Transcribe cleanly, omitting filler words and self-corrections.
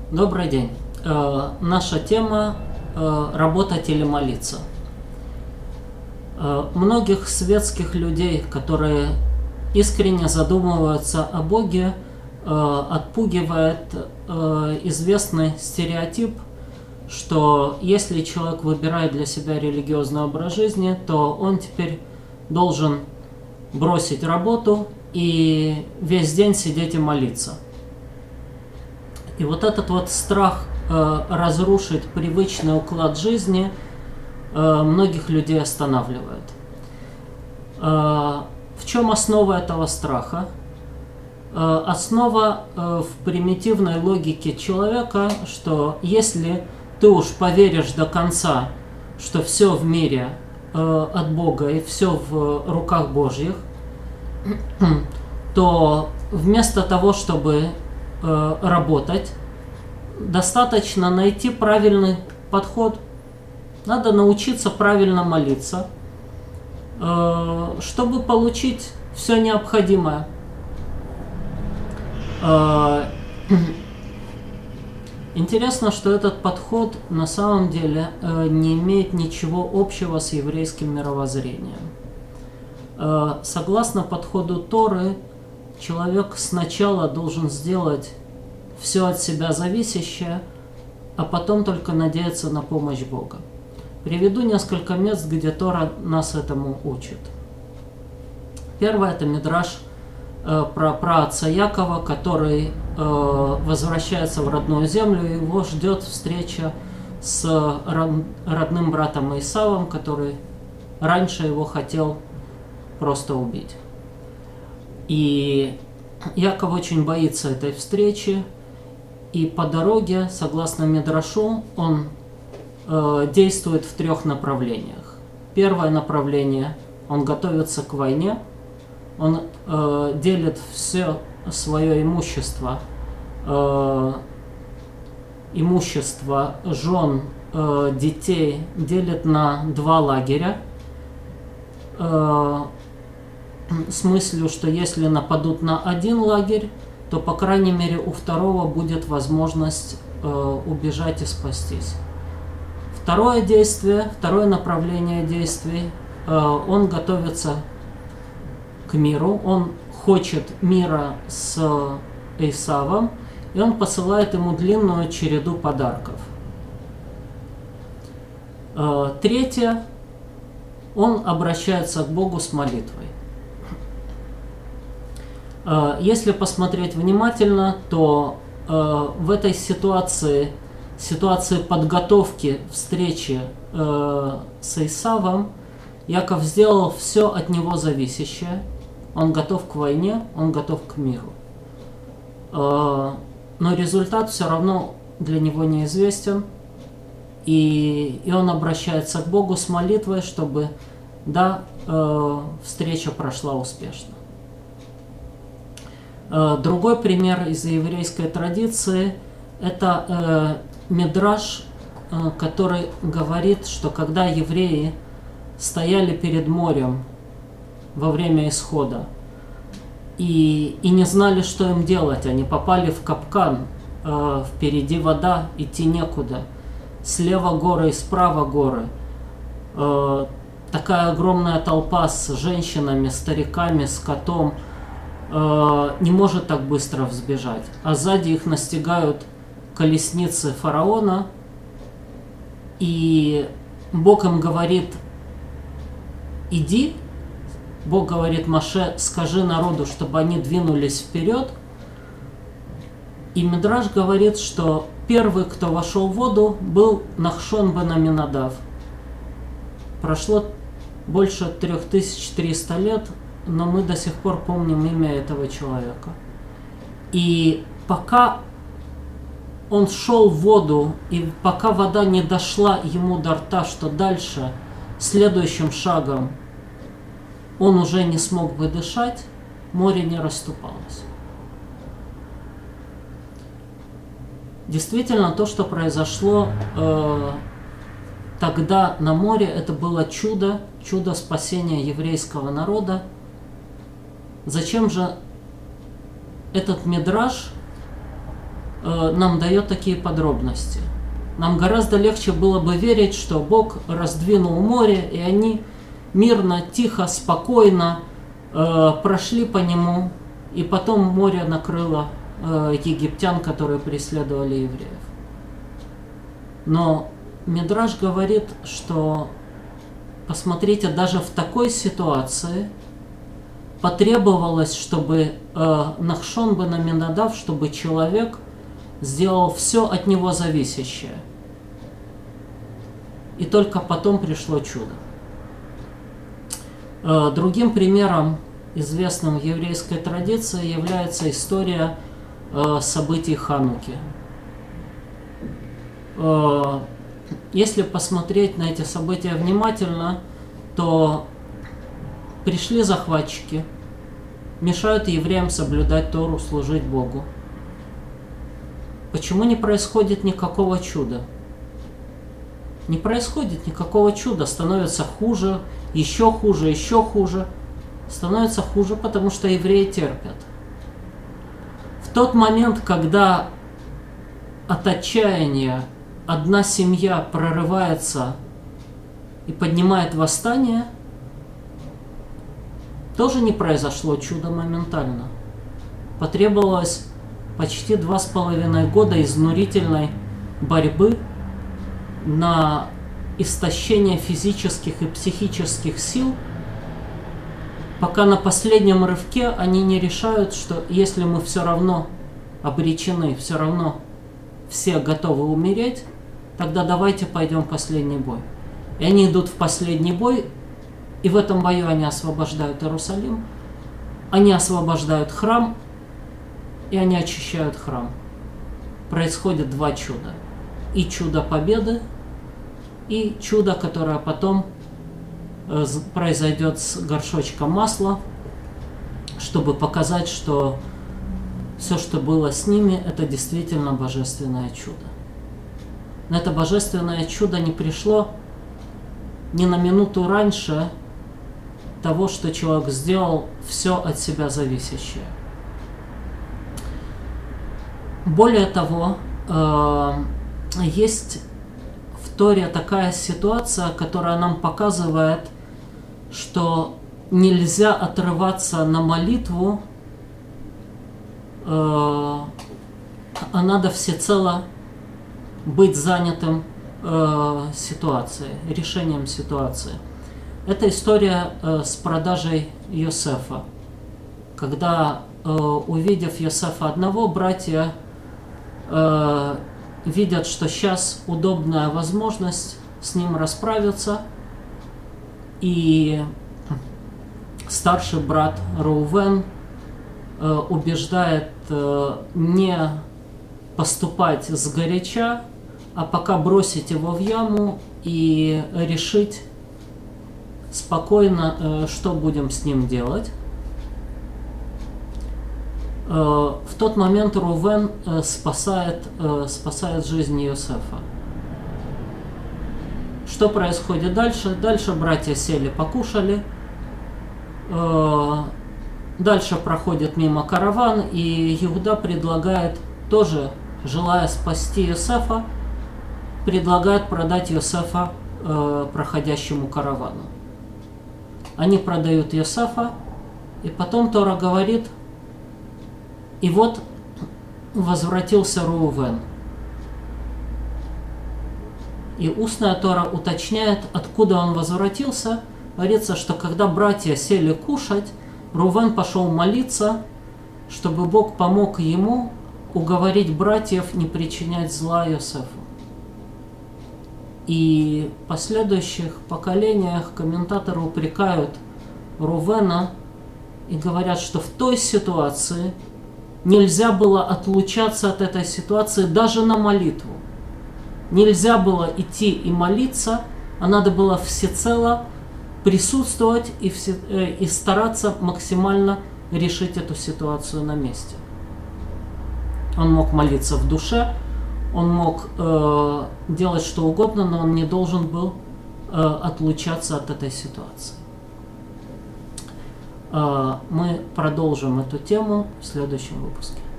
Добрый день. Наша тема «Работать или молиться». Многих светских людей, которые искренне задумываются о Боге, отпугивает известный стереотип, что если человек выбирает для себя религиозный образ жизни, то он теперь должен бросить работу и весь день сидеть и молиться. И вот этот вот страх разрушить привычный уклад жизни многих людей останавливает. В чем основа этого страха? Основа в примитивной логике человека, что если ты уж поверишь до конца, что все в мире от Бога и все в руках Божьих, то вместо того, чтобы работать, достаточно найти правильный подход. Надо научиться правильно молиться, чтобы получить все необходимое. Интересно, что этот подход на самом деле не имеет ничего общего с еврейским мировоззрением. Согласно подходу Торы, человек сначала должен сделать все от себя зависящее, а потом только надеяться на помощь Бога. Приведу несколько мест, где Тора нас этому учит. Первое – это мидраш про праотца Якова, который возвращается в родную землю, и его ждет встреча с родным братом Исавом, который раньше его хотел просто убить. И Яков очень боится этой встречи, и по дороге, согласно мидрашу, он действует в трех направлениях. Первое направление – он готовится к войне, он делит все свое имущество, имущество жен, детей, делит на два лагеря, с мыслью, что если нападут на один лагерь, то, по крайней мере, у второго будет возможность убежать и спастись. Второе действие, второе направление действий, он готовится к миру, он хочет мира с Исавом, и он посылает ему длинную череду подарков. Третье, он обращается к Богу с молитвой. Если посмотреть внимательно, то в этой ситуации подготовки встречи с Исавом, Яков сделал все от него зависящее. Он готов к войне, он готов к миру. Но результат все равно для него неизвестен. И он обращается к Богу с молитвой, чтобы встреча прошла успешно. Другой пример из еврейской традиции – это мидраш, который говорит, что когда евреи стояли перед морем во время исхода и не знали, что им делать, они попали в капкан, впереди вода, идти некуда, слева горы и справа горы, такая огромная толпа с женщинами, стариками, с котом не может так быстро взбежать, а сзади их настигают колесницы фараона, и Бог им говорит: иди, Бог говорит Моше: скажи народу, чтобы они двинулись вперед. И мидраш говорит, что первый, кто вошел в воду, был Нахшон бен Аминадав. Прошло больше 3300 лет, но мы до сих пор помним имя этого человека. И пока он шел в воду, и пока вода не дошла ему до рта, что дальше, следующим шагом, он уже не смог бы дышать, море не расступалось. Действительно, то, что произошло тогда на море, это было чудо спасения еврейского народа. Зачем же этот мидраш нам дает такие подробности. Нам гораздо легче было бы верить, что Бог раздвинул море, и они мирно, тихо, спокойно прошли по нему, и потом море накрыло египтян, которые преследовали евреев. Но Мидраш говорит, что, посмотрите, даже в такой ситуации потребовалось, чтобы Нахшон бен Аминадав, чтобы человек сделал все от него зависящее. И только потом пришло чудо. Другим примером, известным в еврейской традиции, является история событий Хануки. Если посмотреть на эти события внимательно, то пришли захватчики, мешают евреям соблюдать Тору, служить Богу. Почему не происходит никакого чуда? Не происходит никакого чуда, становится хуже, еще хуже, еще хуже. Становится хуже, потому что евреи терпят. В тот момент, когда от отчаяния одна семья прорывается и поднимает восстание, тоже не произошло чудо моментально. Потребовалось почти 2,5 года изнурительной борьбы на истощение физических и психических сил, пока на последнем рывке они не решают, что если мы все равно обречены, все равно все готовы умереть, тогда давайте пойдем в последний бой. И они идут в последний бой, и в этом бою они освобождают Иерусалим, они освобождают храм, и они очищают храм. Происходит два чуда. И чудо победы, и чудо, которое потом произойдет с горшочком масла, чтобы показать, что все, что было с ними, это действительно божественное чудо. Но это божественное чудо не пришло ни на минуту раньше того, что человек сделал все от себя зависящее. Более того, есть в Торе такая ситуация, которая нам показывает, что нельзя отрываться на молитву, а надо всецело быть занятым ситуацией, решением ситуации. Это история с продажей Йосефа. Когда, увидев Йосефа одного, братья видят, что сейчас удобная возможность с ним расправиться, и старший брат Реувен убеждает не поступать сгоряча, а пока бросить его в яму и решить спокойно, что будем с ним делать. В тот момент Реувен спасает жизнь Йосефа. Что происходит дальше? Дальше братья сели, покушали. Дальше проходит мимо караван, и Иуда предлагает, тоже желая спасти Йосефа, предлагает продать Йосефа проходящему каравану. Они продают Йосефа, и потом Тора говорит: и вот возвратился Реувен. И устная Тора уточняет, откуда он возвратился. Говорится, что когда братья сели кушать, Реувен пошел молиться, чтобы Бог помог ему уговорить братьев не причинять зла Йосефу. И в последующих поколениях комментаторы упрекают Реувена и говорят, что в той ситуации нельзя было отлучаться от этой ситуации даже на молитву. Нельзя было идти и молиться, а надо было всецело присутствовать и стараться максимально решить эту ситуацию на месте. Он мог молиться в душе, он мог делать что угодно, но он не должен был отлучаться от этой ситуации. Мы продолжим эту тему в следующем выпуске.